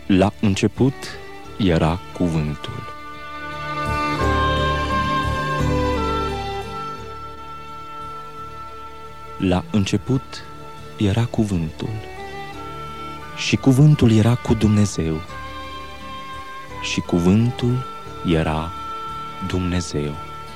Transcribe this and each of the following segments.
La început era Cuvântul. La început era Cuvântul și Cuvântul era cu Dumnezeu și Cuvântul era Dumnezeu.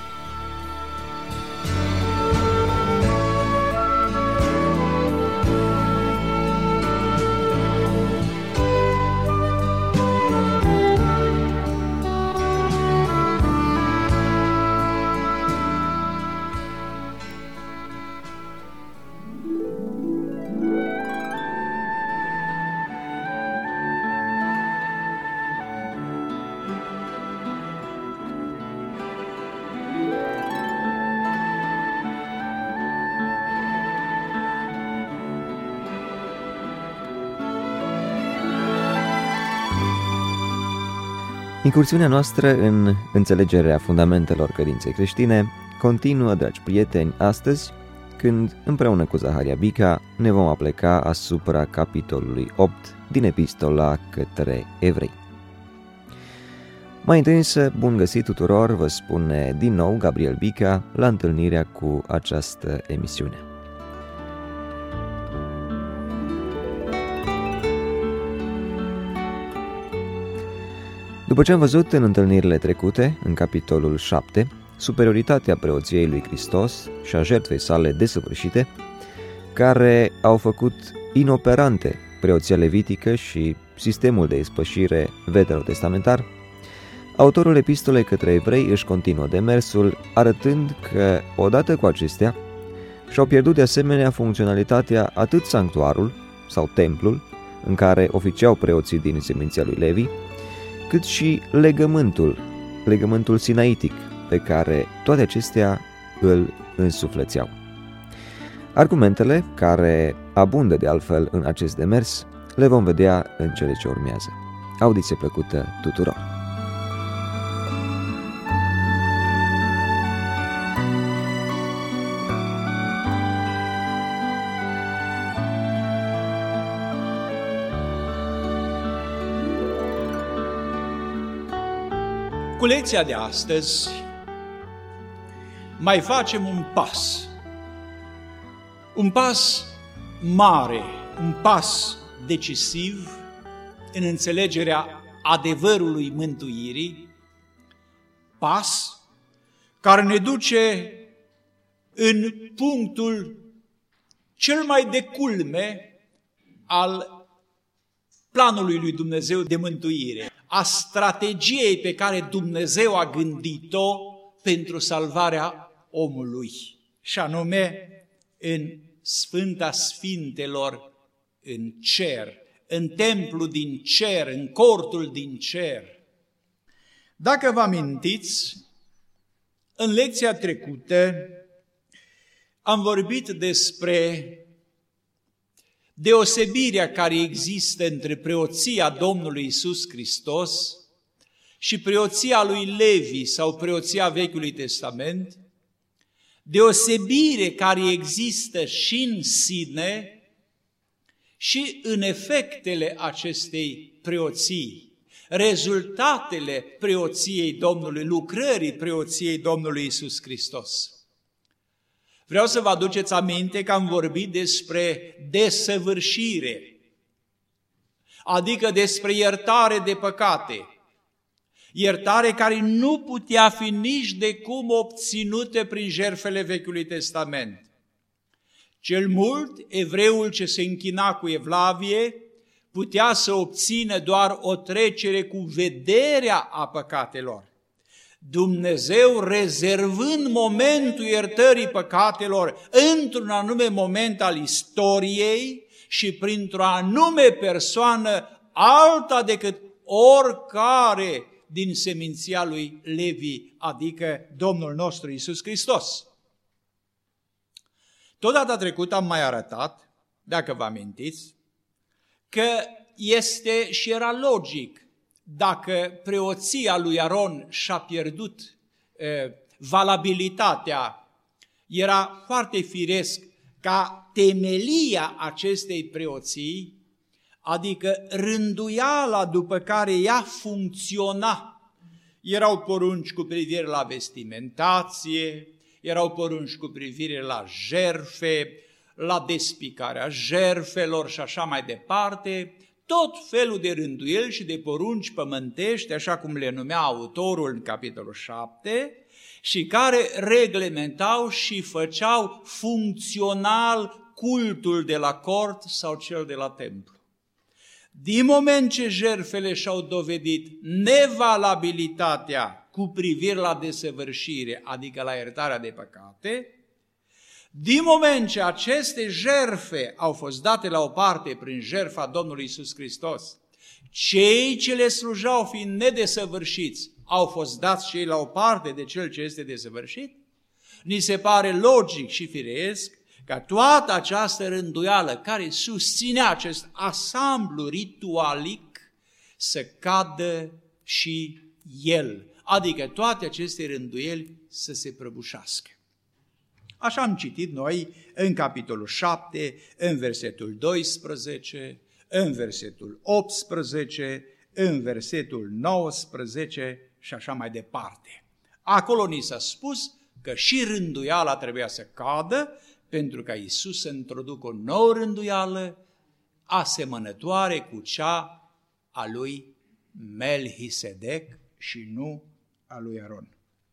Incursiunea noastră în înțelegerea fundamentelor credinței creștine continuă, dragi prieteni, astăzi, când, împreună cu Zaharia Bica, ne vom apleca asupra capitolului 8 din Epistola către Evrei. Mai întâi însă, bun găsit tuturor, vă spune din nou Gabriel Bica la întâlnirea cu această emisiune. După ce am văzut în întâlnirile trecute, în capitolul 7, superioritatea preoției lui Hristos și a jertfei sale desăvârșite, care au făcut inoperante preoția levitică și sistemul de ispășire veterotestamentar, autorul epistolei către evrei își continuă demersul, arătând că, odată cu acestea, și-au pierdut de asemenea funcționalitatea atât sanctuarul sau templul, în care oficiau preoții din seminția lui Levi, cât și legământul sinaitic, pe care toate acestea îl însuflețeau. Argumentele, care abundă de altfel în acest demers, le vom vedea în cele ce urmează. Audiție plăcută tuturor! Cu lecția de astăzi mai facem un pas mare, un pas decisiv în înțelegerea adevărului mântuirii, pas care ne duce în punctul cel mai de culme al planului lui Dumnezeu de mântuire, a strategiei pe care Dumnezeu a gândit-o pentru salvarea omului, și anume în Sfânta Sfintelor în cer, în templu din cer, în cortul din cer. Dacă vă amintiți, în lecția trecută am vorbit despre deosebirea care există între preoția Domnului Iisus Hristos și preoția lui Levi sau preoția Vechiului Testament, deosebire care există și în sine și în efectele acestei preoții, rezultatele preoției Domnului, lucrării preoției Domnului Iisus Hristos. Vreau să vă aduceți aminte că am vorbit despre desăvârșire, adică despre iertare de păcate, iertare care nu putea fi nici de cum obținută prin jertfele Vechiului Testament. Cel mult, evreul ce se închina cu evlavie putea să obțină doar o trecere cu vederea a păcatelor. Dumnezeu, rezervând momentul iertării păcatelor într-un anume moment al istoriei și printr-o anume persoană alta decât oricare din seminția lui Levi, adică Domnul nostru Iisus Hristos. Tot data trecută am mai arătat, dacă vă amintiți, că este și era logic, dacă preoția lui Aron și-a pierdut valabilitatea, era foarte firesc ca temelia acestei preoții, adică rânduiala după care ea funcționa. Erau porunci cu privire la vestimentație, erau porunci cu privire la jertfe, la despicarea jertfelor și așa mai departe, tot felul de rânduieli și de porunci pământești, așa cum le numea autorul în capitolul 7, și care reglementau și făceau funcțional cultul de la cort sau cel de la templu. Din moment ce jertfele și-au dovedit nevalabilitatea cu privire la desăvârșire, adică la iertarea de păcate, din moment ce aceste jertfe au fost date la o parte prin jertfa Domnului Iisus Hristos, cei ce le slujau fiind nedesăvârșiți au fost dați și ei la o parte de cel ce este desăvârșit, ni se pare logic și firesc ca toată această rânduială care susținea acest ansamblu ritualic să cadă și el, adică toate aceste rânduieli să se prăbușească. Așa am citit noi în capitolul 7, în versetul 12, în versetul 18, în versetul 19 și așa mai departe. Acolo ni s-a spus că și rânduiala trebuia să cadă, pentru ca Iisus să introducă o nouă rânduială asemănătoare cu cea a lui Melchisedec și nu a lui Aron.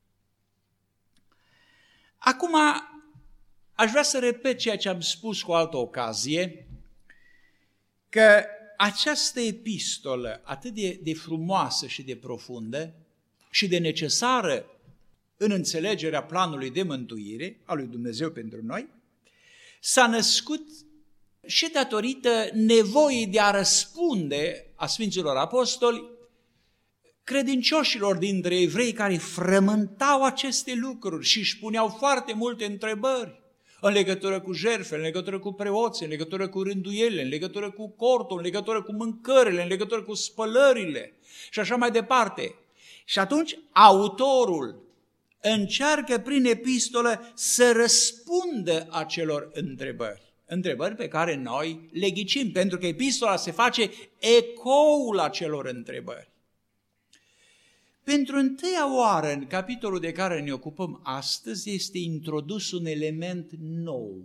Acum aș vrea să repet ceea ce am spus cu altă ocazie, că această epistolă atât de frumoasă și de profundă și de necesară în înțelegerea planului de mântuire a lui Dumnezeu pentru noi, s-a născut și datorită nevoii de a răspunde a Sfinților Apostoli credincioșilor dintre evrei care frământau aceste lucruri și își puneau foarte multe întrebări în legătură cu jertfe, în legătură cu preoți, în legătură cu rânduielile, în legătură cu cortul, în legătură cu mâncările, în legătură cu spălările și așa mai departe. Și atunci autorul încearcă prin epistolă să răspundă acelor întrebări. Întrebări pe care noi le ghicim, pentru că epistola se face ecoul acelor întrebări. Pentru întâia oară, în capitolul de care ne ocupăm astăzi, este introdus un element nou.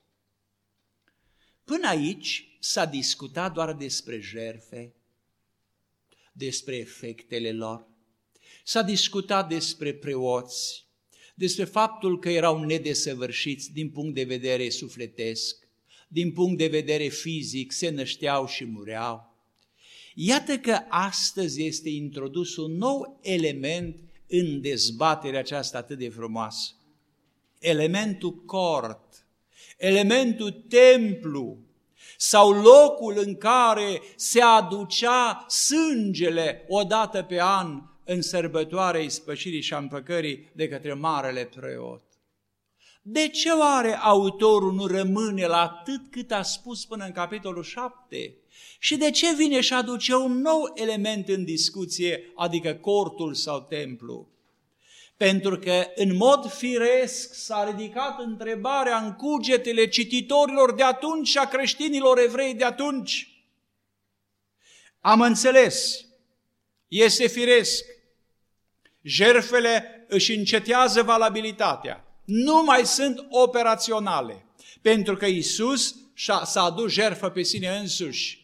Până aici s-a discutat doar despre jertfe, despre efectele lor, s-a discutat despre preoți, despre faptul că erau nedesăvârșiți din punct de vedere sufletesc, din punct de vedere fizic, se nășteau și mureau. Iată că astăzi este introdus un nou element în dezbaterea aceasta atât de frumoasă. Elementul cort, elementul templu sau locul în care se aducea sângele odată pe an în sărbătoarea ispășirii și a împăcării de către marele preot. De ce oare autorul nu rămâne la atât cât a spus până în capitolul 7? Și de ce vine și aduce un nou element în discuție, adică cortul sau templu? Pentru că în mod firesc s-a ridicat întrebarea în cugetele cititorilor de atunci și a creștinilor evrei de atunci. Am înțeles, este firesc, jertfele își încetează valabilitatea, nu mai sunt operaționale, pentru că Iisus s-a adus jertfă pe sine însuși.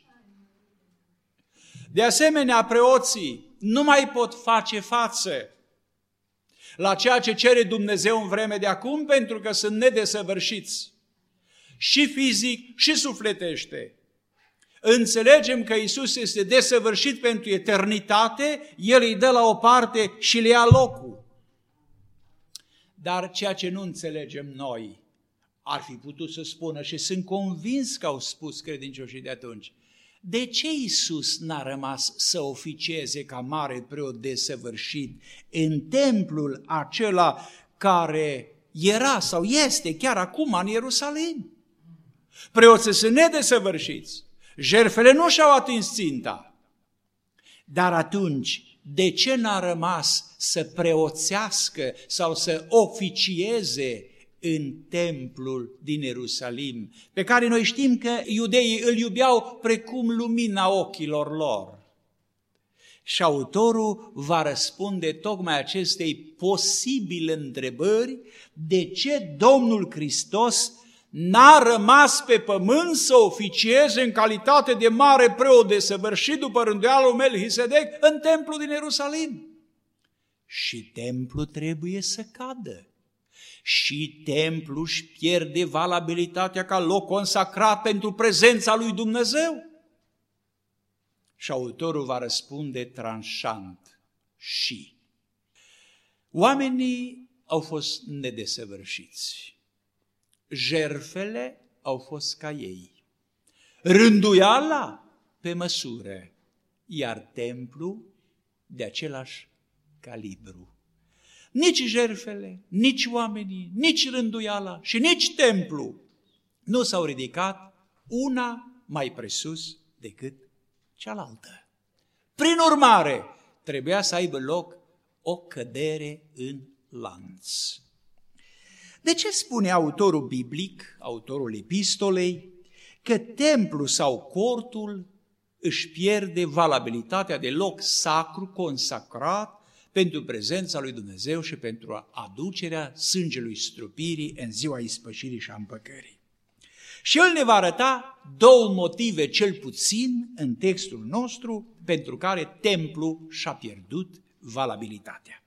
De asemenea, preoții nu mai pot face față la ceea ce cere Dumnezeu în vreme de acum, pentru că sunt nedesăvârșiți, și fizic și sufletește. Înțelegem că Iisus este desăvârșit pentru eternitate, El îi dă la o parte și le ia locul. Dar ceea ce nu înțelegem noi, ar fi putut să spună, și sunt convins că au spus credincioșii de atunci, de ce Iisus n-a rămas să oficieze ca mare preot desăvârșit în templul acela care era sau este chiar acum în Ierusalim? Preoții sunt nedesăvârșiți, jertfele nu și-au atins ținta. Dar atunci, de ce n-a rămas să preoțească sau să oficieze în templul din Ierusalim, pe care noi știm că iudeii îl iubeau precum lumina ochilor lor. Și autorul va răspunde tocmai acestei posibile întrebări, de ce Domnul Hristos n-a rămas pe pământ să oficieze în calitate de mare preot desăvârșit după rânduiala lui Melchisedec în templul din Ierusalim. Și templul trebuie să cadă. Și templul își pierde valabilitatea ca loc consacrat pentru prezența lui Dumnezeu. Și autorul va răspunde tranșant: și. Oamenii au fost nedesăvârșiți. Jertfele au fost ca ei. Rânduiala pe măsură, iar templul de același calibru. Nici jertfele, nici oamenii, nici rânduiala și nici templu nu s-au ridicat una mai presus decât cealaltă. Prin urmare, trebuia să aibă loc o cădere în lanț. De ce spune autorul biblic, autorul epistolei, că templul sau cortul își pierde valabilitatea de loc sacru, consacrat pentru prezența lui Dumnezeu și pentru aducerea sângelui strupirii în ziua ispășirii și a împăcării? Și el ne va arăta două motive, cel puțin, în textul nostru, pentru care templul și-a pierdut valabilitatea.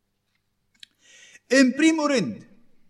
În primul rând,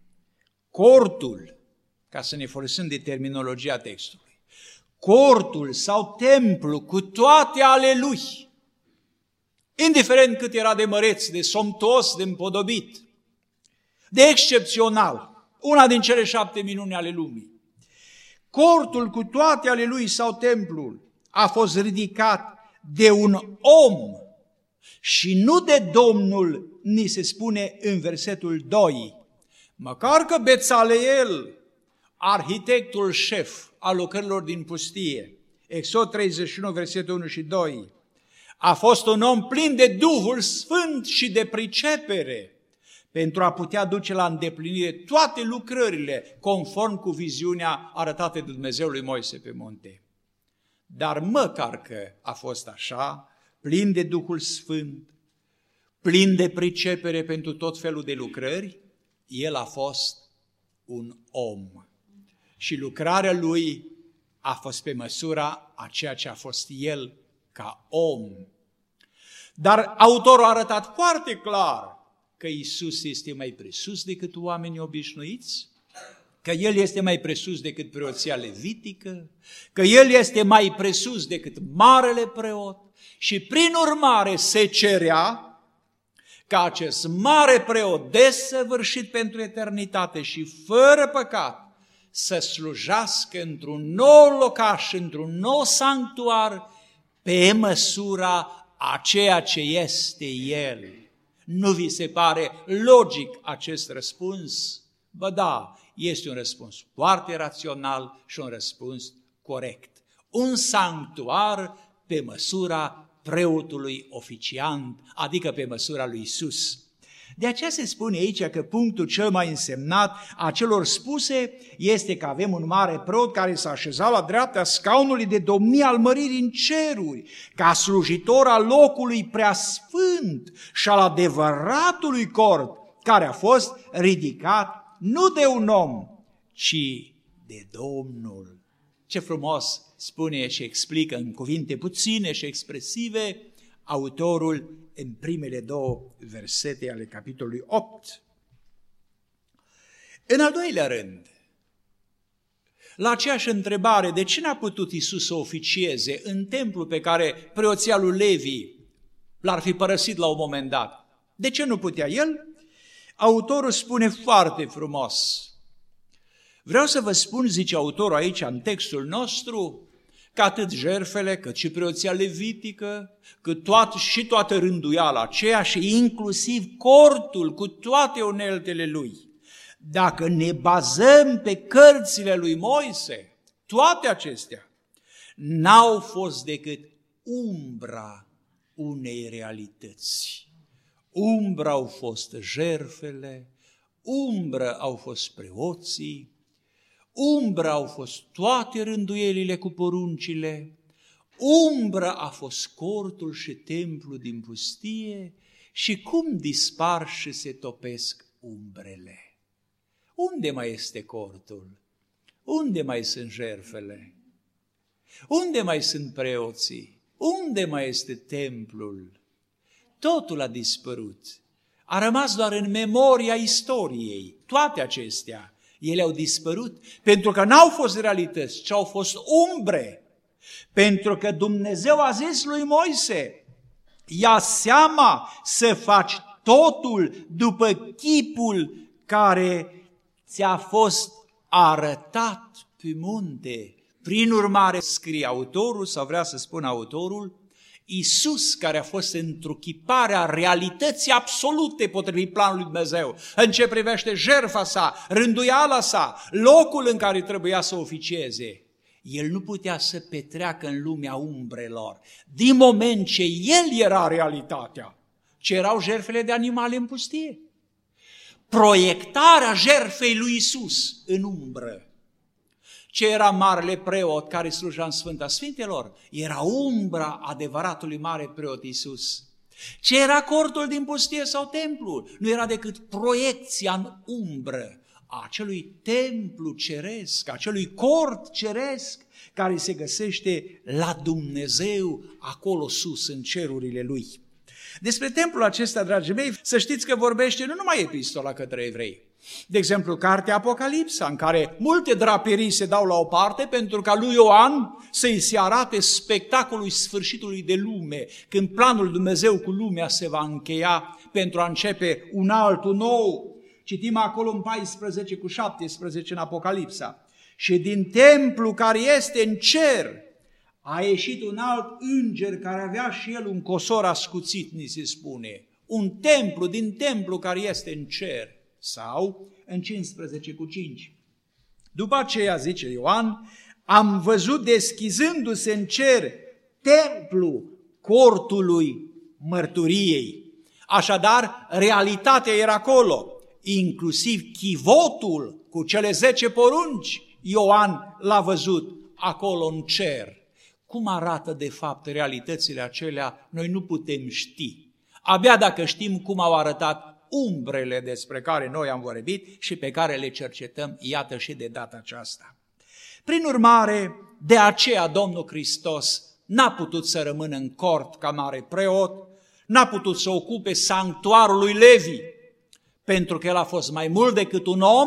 cortul, ca să ne folosim de terminologia textului, cortul sau templu cu toate ale lui, indiferent cât era de măreț, de somptuos, de împodobit, de excepțional, una din cele 7 minuni ale lumii, cortul cu toate ale lui sau templul a fost ridicat de un om și nu de Domnul, ni se spune în versetul 2. Măcar că Bețaleel, arhitectul șef al lucrărilor din pustie, Exod 31, versetul 1 și 2, a fost un om plin de Duhul Sfânt și de pricepere pentru a putea duce la îndeplinire toate lucrările conform cu viziunea arătată de Dumnezeu lui Moise pe munte. Dar măcar că a fost așa, plin de Duhul Sfânt, plin de pricepere pentru tot felul de lucrări, el a fost un om. Și lucrarea lui a fost pe măsura a ceea ce a fost el ca om. Dar autorul a arătat foarte clar că Iisus este mai presus decât oamenii obișnuiți, că El este mai presus decât preoția levitică, că El este mai presus decât marele preot și prin urmare se cerea ca acest mare preot desăvârșit pentru eternitate și fără păcat să slujească într-un nou locaș, într-un nou sanctuar, pe măsura a ceea ce este El. Nu vi se pare logic acest răspuns? Bă da, este un răspuns foarte rațional și un răspuns corect. Un sanctuar pe măsura preotului oficiant, adică pe măsura lui Iisus. De aceea se spune aici că punctul cel mai însemnat a celor spuse este că avem un mare preot care s-a așezat la dreapta scaunului de domnie al măririi în ceruri, ca slujitor al locului preasfânt și al adevăratului cort, care a fost ridicat nu de un om, ci de Domnul. Ce frumos spune și explică în cuvinte puține și expresive autorul în primele două versete ale capitolului 8. În al doilea rând, la aceeași întrebare, de ce n-a putut Iisus să oficieze în templul pe care preoția lui Levi l-ar fi părăsit la un moment dat? De ce nu putea el? Autorul spune foarte frumos. Vreau să vă spun, zice autorul aici în textul nostru, că atât jertfele, cât și preoția levitică, cât toată rânduiala aceea și inclusiv cortul cu toate uneltele lui. Dacă ne bazăm pe cărțile lui Moise, toate acestea n-au fost decât umbra unei realități. Umbra au fost jertfele, umbră au fost preoții, umbră au fost toate rânduielile cu poruncile, umbră a fost cortul și templul din pustie și cum dispar și se topesc umbrele. Unde mai este cortul? Unde mai sunt jertfele? Unde mai sunt preoții? Unde mai este templul? Totul a dispărut. A rămas doar în memoria istoriei. Toate acestea, ele au dispărut pentru că n-au fost realități, ci au fost umbre. Pentru că Dumnezeu a zis lui Moise, ia seama să faci totul după chipul care ți-a fost arătat pe munte. Prin urmare, scrie autorul, sau vrea să spun autorul, Iisus, care a fost întruchiparea realității absolute potrivit planului Dumnezeu, în ce privește jertfa sa, rânduiala sa, locul în care trebuia să oficieze, el nu putea să petreacă în lumea umbrelor, din moment ce el era realitatea, ce erau jertfele de animale în pustie. Proiectarea jertfei lui Iisus în umbră. Ce era marele preot care sluja în Sfânta Sfintelor? Era umbra adevăratului mare preot Iisus. Ce era cortul din pustie sau templul? Nu era decât proiecția în umbră a acelui templu ceresc, a acelui cort ceresc care se găsește la Dumnezeu acolo sus în cerurile Lui. Despre templul acesta, dragii mei, să știți că vorbește nu numai epistola către evrei. De exemplu, cartea Apocalipsa, în care multe draperii se dau la o parte pentru ca lui Ioan să-i se arate spectacolul sfârșitului de lume, când planul Dumnezeu cu lumea se va încheia pentru a începe un altul nou. Citim acolo în 14:17 în Apocalipsa. Și din templu care este în cer a ieșit un alt înger care avea și el un cosor ascuțit, ni se spune. Un templu din templu care este în cer. Sau în 15:5. După aceea, zice Ioan, am văzut deschizându-se în cer templu cortului mărturiei. Așadar, realitatea era acolo, inclusiv chivotul cu cele 10 porunci. Ioan l-a văzut acolo în cer. Cum arată de fapt realitățile acelea, noi nu putem ști. Abia dacă știm cum au arătat umbrele despre care noi am vorbit și pe care le cercetăm, iată și de data aceasta. Prin urmare, de aceea Domnul Hristos n-a putut să rămână în cort ca mare preot, n-a putut să ocupe sanctuarul lui Levi, pentru că el a fost mai mult decât un om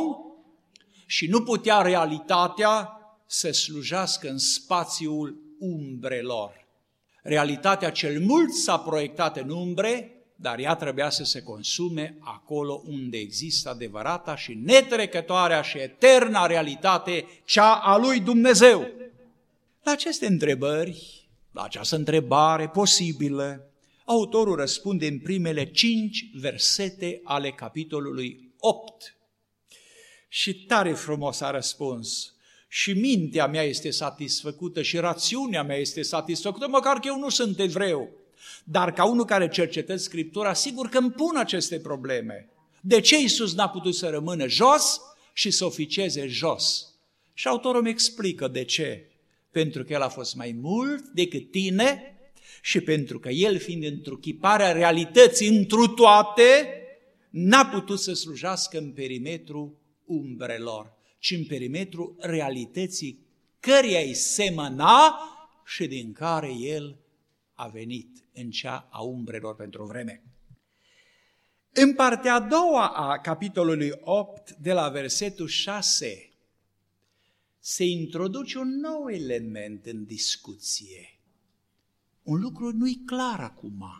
și nu putea realitatea să slujească în spațiul umbrelor. Realitatea cel mult s-a proiectat în umbre, dar ea trebuia să se consume acolo unde există adevărata și netrecătoarea și eterna realitate, cea a lui Dumnezeu. La aceste întrebări, la această întrebare posibilă, autorul răspunde în primele 5 versete ale capitolului 8. Și tare frumos a răspuns. Și mintea mea este satisfăcută și rațiunea mea este satisfăcută, măcar că eu nu sunt evreu. Dar ca unul care cercetă Scriptura, sigur că îmi pun aceste probleme. De ce Iisus n-a putut să rămână jos și să oficieze jos? Și autorul îmi explică de ce. Pentru că El a fost mai mult decât tine și pentru că El, fiind întruchiparea realității întru toate, n-a putut să slujească în perimetru umbrelor, ci în perimetru realității căreia îi semăna și din care El a venit în cea a umbrelor pentru o vreme. În partea a doua a capitolului 8, de la versetul 6, se introduce un nou element în discuție. Un lucru nu-i clar acum.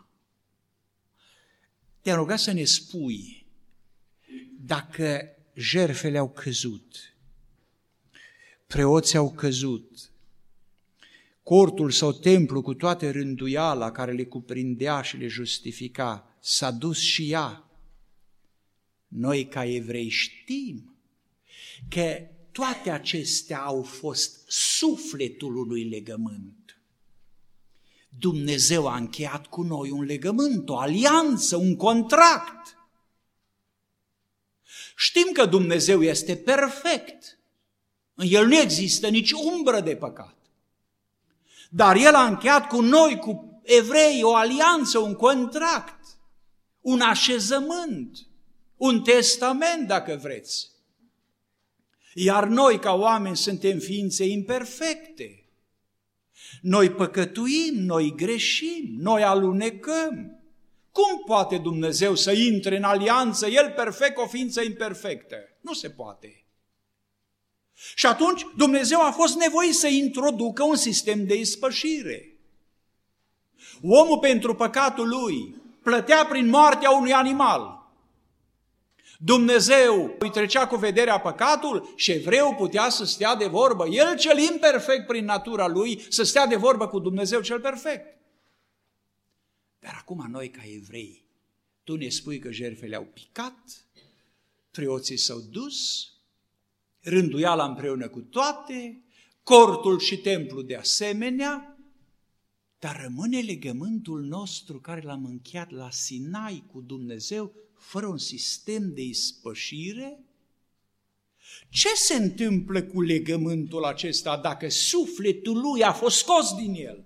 Te-am rugat să ne spui dacă jertfele au căzut, preoții au căzut, cortul sau templu cu toate rânduiala care le cuprindea și le justifica, s-a dus și ea. Noi ca evrei știm că toate acestea au fost sufletul unui legământ. Dumnezeu a încheiat cu noi un legământ, o alianță, un contract. Știm că Dumnezeu este perfect. În El nu există nici umbră de păcat. Dar El a încheiat cu noi, cu evrei, o alianță, un contract, un așezământ, un testament, dacă vreți. Iar noi, ca oameni, suntem ființe imperfecte. Noi păcătuim, noi greșim, noi alunecăm. Cum poate Dumnezeu să intre în alianță, El perfect, o ființă imperfectă? Nu se poate. Și atunci Dumnezeu a fost nevoit să introducă un sistem de ispășire. Omul pentru păcatul lui plătea prin moartea unui animal. Dumnezeu îi trecea cu vederea păcatul și evreul putea să stea de vorbă. El cel imperfect prin natura lui să stea de vorbă cu Dumnezeu cel perfect. Dar acum noi ca evrei, tu ne spui că jertfele au picat, preoții s-au dus, rânduiala împreună cu toate, cortul și templul de asemenea, dar rămâne legământul nostru care l-am încheiat la Sinai cu Dumnezeu, fără un sistem de ispășire? Ce se întâmplă cu legământul acesta dacă sufletul lui a fost scos din el?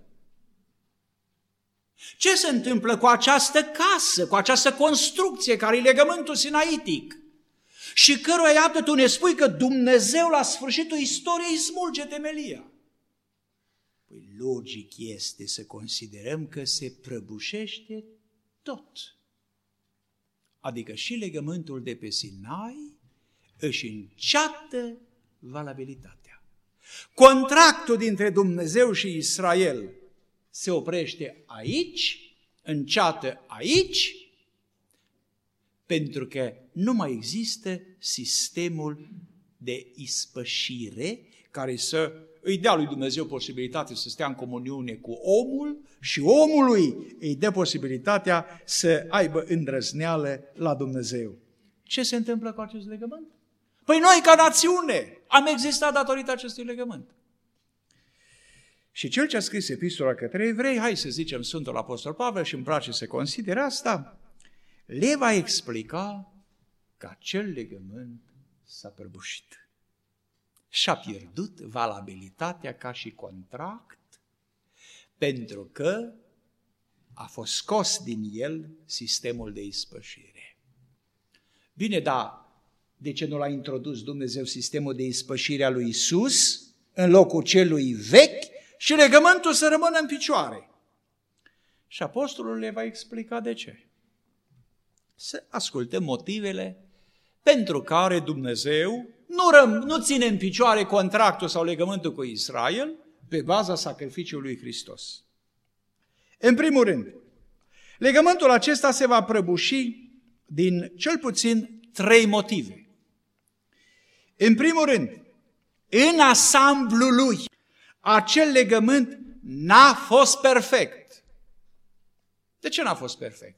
Ce se întâmplă cu această casă, cu această construcție care e legământul sinaitic? Și căruia, iată, tu ne spui că Dumnezeu la sfârșitul istoriei smulge temelia. Păi logic este să considerăm că se prăbușește tot. Adică și legământul de pe Sinai își înceată valabilitatea. Contractul dintre Dumnezeu și Israel se oprește aici, înceată aici, pentru că nu mai există sistemul de ispășire care să îi dea lui Dumnezeu posibilitatea să stea în comuniune cu omul și omului îi dă posibilitatea să aibă îndrăzneală la Dumnezeu. Ce se întâmplă cu acest legământ? Păi noi ca națiune am existat datorită acestui legământ. Și cel ce a scris epistola către evrei, hai să zicem Sfântul Apostol Pavel, și îmi place să consider asta, le va explica că acel legământ s-a prăbușit și-a pierdut valabilitatea ca și contract, pentru că a fost scos din el sistemul de ispășire. Bine, dar de ce nu l-a introdus Dumnezeu sistemul de ispășire a lui Iisus în locul celui vechi și legământul să rămână în picioare? Și apostolul le va explica de ce. Să ascultăm motivele pentru care Dumnezeu nu ține în picioare contractul sau legământul cu Israel pe baza sacrificiului lui Hristos. În primul rând, legământul acesta se va prăbuși din cel puțin 3 motive. În primul rând, în ansamblul lui, acel legământ n-a fost perfect. De ce n-a fost perfect?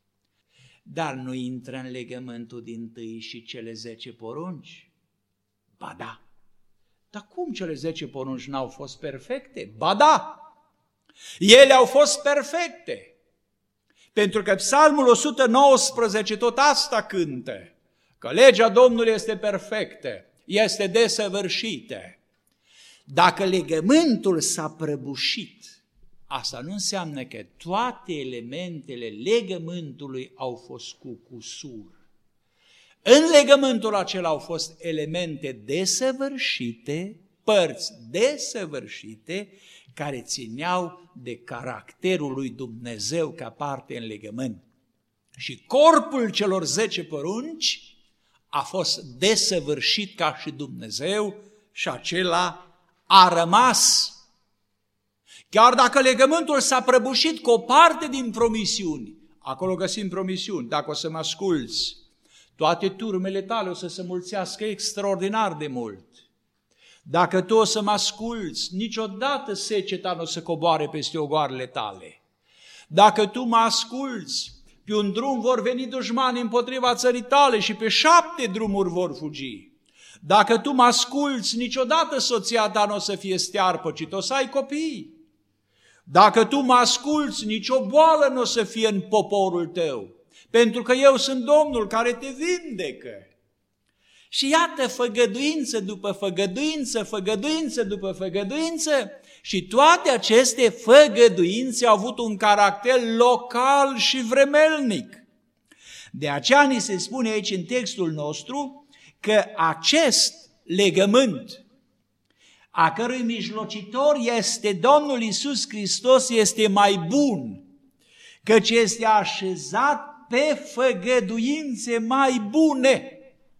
Dar nu intră în legământul dintâi și cele 10 porunci? Ba da. Dar cum cele 10 porunci n-au fost perfecte? Ba da. Ele au fost perfecte. Pentru că Psalmul 119 tot asta cântă, că legea Domnului este perfectă, este desăvârșită. Dacă legământul s-a prăbușit, asta nu înseamnă că toate elementele legământului au fost cu cusur. În legământul acela au fost elemente desăvârșite, părți desăvârșite, care țineau de caracterul lui Dumnezeu ca parte în legământ. Și corpul celor 10 porunci a fost desăvârșit ca și Dumnezeu și acela a rămas. Chiar dacă legământul s-a prăbușit cu o parte din promisiuni, acolo găsim promisiuni, dacă o să mă asculți, toate turmele tale o să se mulțească extraordinar de mult. Dacă tu o să mă asculți, niciodată seceta nu o să coboare peste ogoarele tale. Dacă tu mă asculți, pe un drum vor veni dușmani împotriva țării tale și pe 7 drumuri vor fugi. Dacă tu mă asculți, niciodată soția ta nu o să fie stearpă, ci tu o să ai copii. Dacă tu mă asculți, nicio boală nu o să fie în poporul tău, pentru că eu sunt Domnul care te vindecă. Și iată făgăduință după făgăduință, făgăduință după făgăduință, și toate aceste făgăduințe au avut un caracter local și vremelnic. De aceea ni se spune aici în textul nostru că acest legământ, a cărui mijlocitor este Domnul Iisus Hristos, este mai bun, căci este așezat pe făgăduințe mai bune.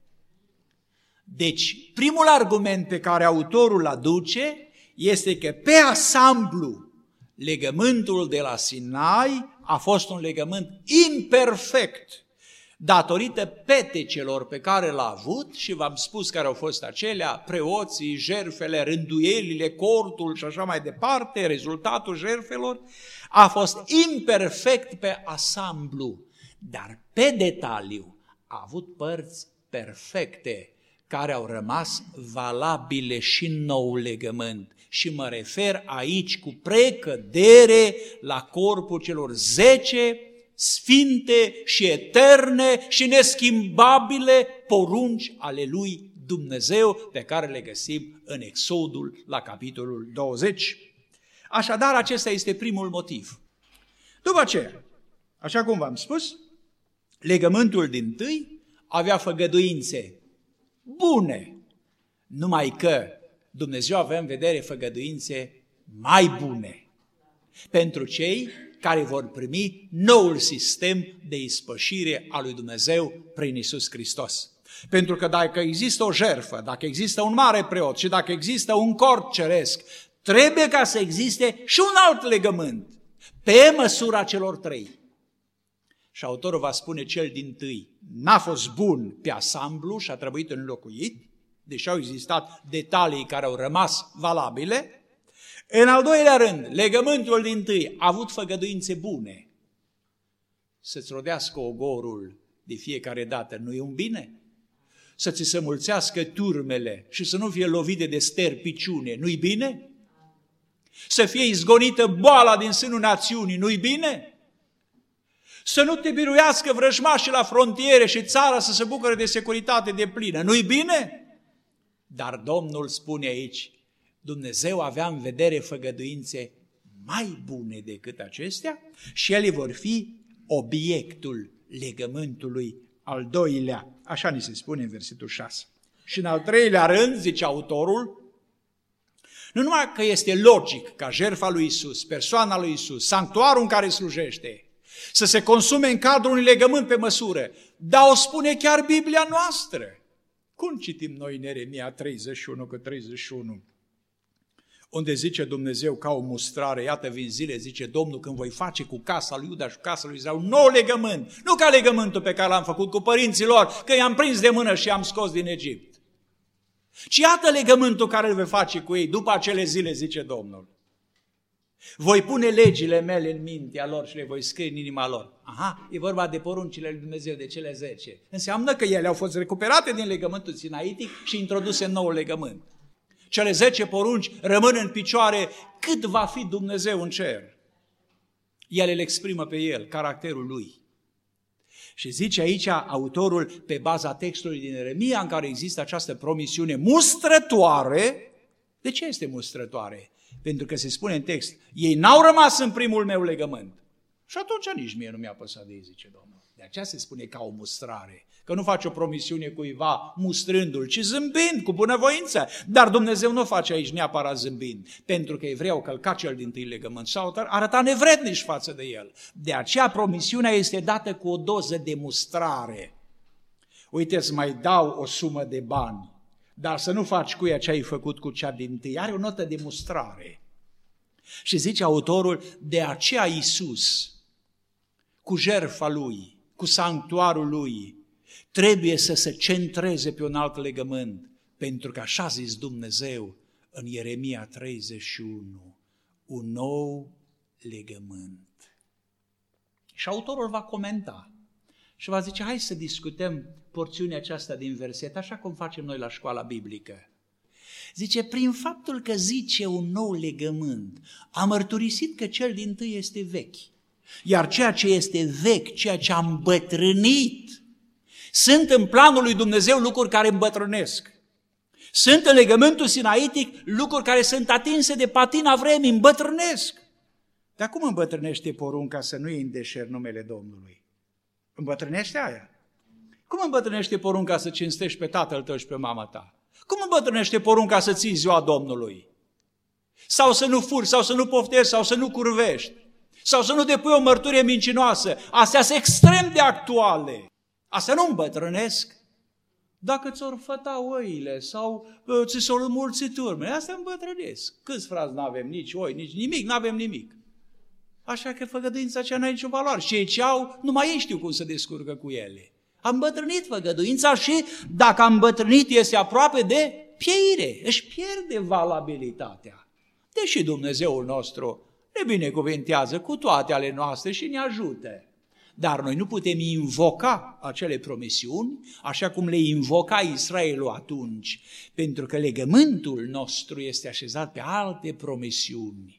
Deci, primul argument pe care autorul aduce este că pe ansamblu legământul de la Sinai a fost un legământ imperfect, datorită petecelor pe care l-a avut, și v-am spus care au fost acelea, preoții, jertfele, rânduielile, cortul și așa mai departe, rezultatul jertfelor a fost imperfect pe ansamblu, dar pe detaliu a avut părți perfecte care au rămas valabile și în nou legământ. Și mă refer aici cu precădere la corpul celor 10 sfinte și eterne și neschimbabile porunci ale lui Dumnezeu, pe care le găsim în Exodul la capitolul 20. Așadar, acesta este primul motiv. După aceea, așa cum v-am spus, legământul dintâi avea făgăduințe bune, numai că Dumnezeu avea în vedere făgăduințe mai bune pentru cei care vor primi noul sistem de ispășire a lui Dumnezeu prin Iisus Hristos. Pentru că dacă există o jertfă, dacă există un mare preot și dacă există un corp ceresc, trebuie ca să existe și un alt legământ pe măsura celor 3. Și autorul va spune cel dintâi n-a fost bun pe ansamblu și a trebuit înlocuit, deși au existat detalii care au rămas valabile. În al doilea rând, legământul dintâi a avut făgăduințe bune. Să-ți rodească ogorul de fiecare dată, nu e un bine? Să ți se mulțească turmele și să nu fie lovite de sterpiciune, nu-i bine? Să fie izgonită boala din sânul națiunii, nu-i bine? Să nu te biruiască vrăjmașii la frontiere și țara să se bucure de securitate deplină, nu-i bine? Dar Domnul spune aici, Dumnezeu avea în vedere făgăduințe mai bune decât acestea și ele vor fi obiectul legământului al doilea. Așa ni se spune în versetul 6. Și în al treilea rând, zice autorul, nu numai că este logic ca jertfa lui Iisus, persoana lui Iisus, sanctuarul în care slujește, să se consume în cadrul unui legământ pe măsură, dar o spune chiar Biblia noastră. Cum citim noi în Ieremia 31:31? Unde zice Dumnezeu ca o mustrare, iată vin zile, zice Domnul, când voi face cu casa lui Iuda și cu casa lui Israel un nou legământ, nu ca legământul pe care l-am făcut cu părinții lor, că i-am prins de mână și i-am scos din Egipt. Ci iată legământul care îl voi face cu ei după acele zile, zice Domnul. Voi pune legile mele în mintea lor și le voi scrie în inima lor. Aha, e vorba de poruncile lui Dumnezeu, de cele 10. Înseamnă că ele au fost recuperate din legământul sinaitic și introduse în nou legământ. Cele 10 porunci rămân în picioare cât va fi Dumnezeu în cer. Ele îl exprimă pe el, caracterul lui. Și zice aici autorul, pe baza textului din Ieremia, în care există această promisiune mustrătoare. De ce este mustrătoare? Pentru că se spune în text, ei n-au rămas în primul meu legământ. Și atunci nici mie nu mi-a păsat de ei, zice Domnul. De aceea se spune ca o mustrare, că nu face o promisiune cuiva mustrându-l, ci zâmbind, cu bunăvoință. Dar Dumnezeu nu face aici neapărat zâmbind, pentru că evrei au călcat cel dintâi legământ și au arătat nevrednici față de el. De aceea promisiunea este dată cu o doză de mustrare. Uite, îți mai dau o sumă de bani, dar să nu faci cu ea ce ai făcut cu cea dintâi. Are o notă de mustrare. Și zice autorul, de aceea Iisus, cu jertfa lui, cu sanctuarul lui, trebuie să se centreze pe un alt legământ, pentru că așa a zis Dumnezeu în Ieremia 31, un nou legământ. Și autorul va comenta și va zice, hai să discutăm porțiunea aceasta din verset, așa cum facem noi la școala biblică. Zice, prin faptul că zice un nou legământ, a mărturisit că cel dintâi este vechi. Iar ceea ce este vechi, ceea ce a îmbătrânit, Sunt în planul lui Dumnezeu lucruri care îmbătrânesc. Sunt în legământul sinaitic lucruri care sunt atinse de patina vremii, îmbătrânesc. Dar cum îmbătrânește porunca să nu iei în deșert numele Domnului? Îmbătrânește aia. Cum îmbătrânește porunca să cinstești pe tatăl tău și pe mama ta? Cum îmbătrânește porunca să ții ziua Domnului? Sau să nu furi, sau să nu poftești, sau să nu curvești, sau să nu depui o mărturie mincinoasă. Astea sunt extrem de actuale. Astea nu îmbătrânesc. Dacă ți-or făta oile sau ți s-or înmulți turmele, astea îmbătrânesc. Câți frați n-avem, nici oi, nici nimic, n-avem nimic. Așa că făgăduința aceea n-are nicio valoare. Și ei ce au, numai ei știu cum să descurcă cu ele. Am îmbătrânit făgăduința și dacă am îmbătrânit este aproape de pieire, își pierde valabilitatea. Deși Dumnezeul nostru ne binecuvintează cu toate ale noastre și ne ajută. Dar noi nu putem invoca acele promisiuni așa cum le invoca Israelul atunci, pentru că legământul nostru este așezat pe alte promisiuni,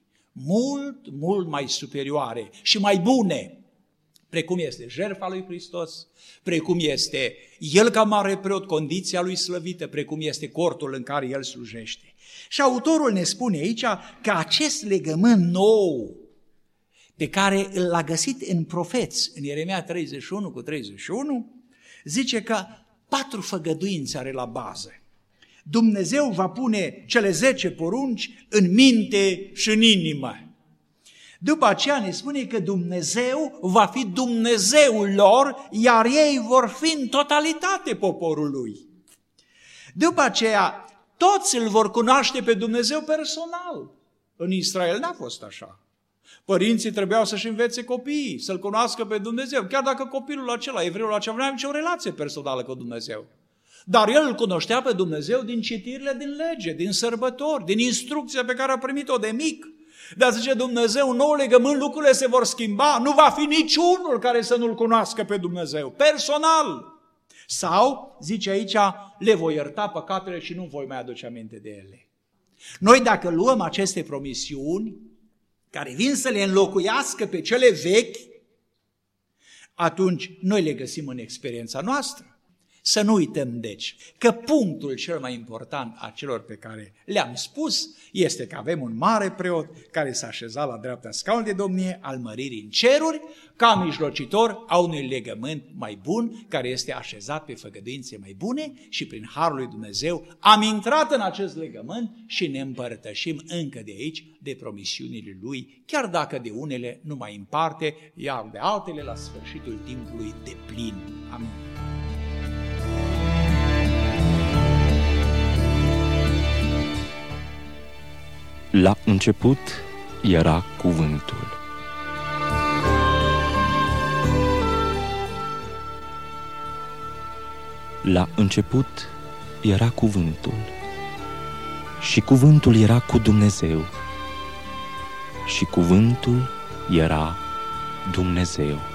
mult mai superioare și mai bune, precum este jertfa lui Hristos, precum este El ca mare preot, condiția lui slăvită, precum este cortul în care El slujește. Și autorul ne spune aici că acest legământ nou, pe care l-a găsit în profeți, în Ieremia 31:31, zice că 4 făgăduințe are la bază. Dumnezeu va pune cele 10 porunci în minte și în inimă. După aceea ne spune că Dumnezeu va fi Dumnezeul lor, iar ei vor fi în totalitate poporul lui. După aceea, toți îl vor cunoaște pe Dumnezeu personal. În Israel n-a fost așa. Părinții trebuiau să-și învețe copiii, să-L cunoască pe Dumnezeu, chiar dacă copilul acela, evreul acela, nu avea nicio relație personală cu Dumnezeu. Dar el îl cunoștea pe Dumnezeu din citirile din lege, din sărbători, din instrucția pe care a primit-o de mic. Dar zice Dumnezeu, un nou legământ, lucrurile se vor schimba, nu va fi niciunul care să nu-L cunoască pe Dumnezeu, personal. Sau, zice aici, le voi ierta păcatele și nu voi mai aduce aminte de ele. Noi dacă luăm aceste promisiuni, care vin să le înlocuiască pe cele vechi, atunci noi le găsim în experiența noastră. Să nu uităm, deci, că punctul cel mai important a celor pe care le-am spus este că avem un mare preot care s-a așezat la dreapta scaunului de domnie al măririi în ceruri, ca mijlocitor a unui legământ mai bun, care este așezat pe făgăduințe mai bune și prin harul lui Dumnezeu am intrat în acest legământ și ne împărtășim încă de aici de promisiunile lui, chiar dacă de unele nu mai împarte, iar de altele la sfârșitul timpului de plin. Amin. La început era cuvântul. La început era cuvântul. Și cuvântul era cu Dumnezeu. Și cuvântul era Dumnezeu.